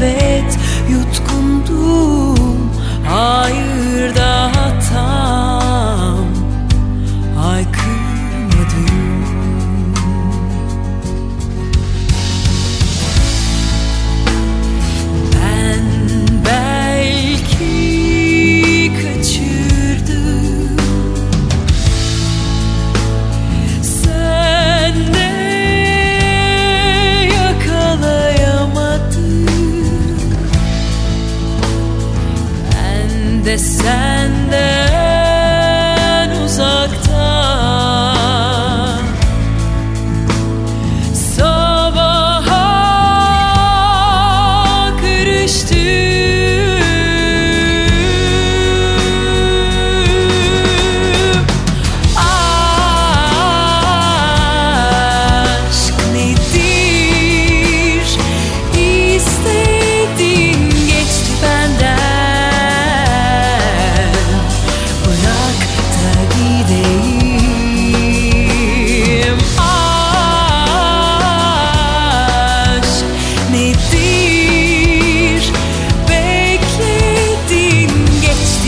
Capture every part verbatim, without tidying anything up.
evet yutkundum, hayır da hatam, haykırmadım. Ben belki kaçırdım, sen de yakalayamadın. Ben de senden uzakta, sabaha karıştım. Aşk nedir? İstediğin geçti benden, bırak da gideyim. Aşk nedir? Bekledin geçti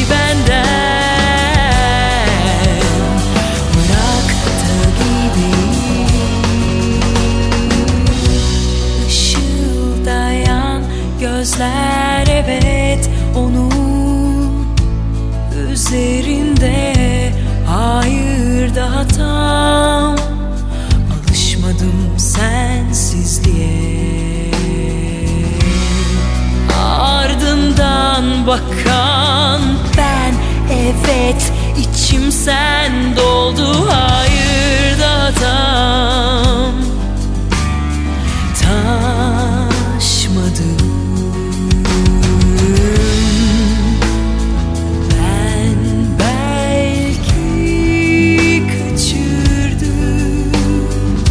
benden, bırak da gideyim. Işıldayan gözler, evet onun üzerinde, hayır da hatam, alışmadım sensizliğe. Ardından bakan ben, evet içim sen doldu, hayır da hatam, taşmadım. Ben belki kaçırdım,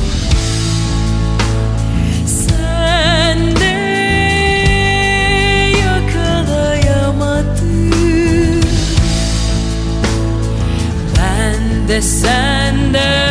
sen de yakalayamadın. Ben de senden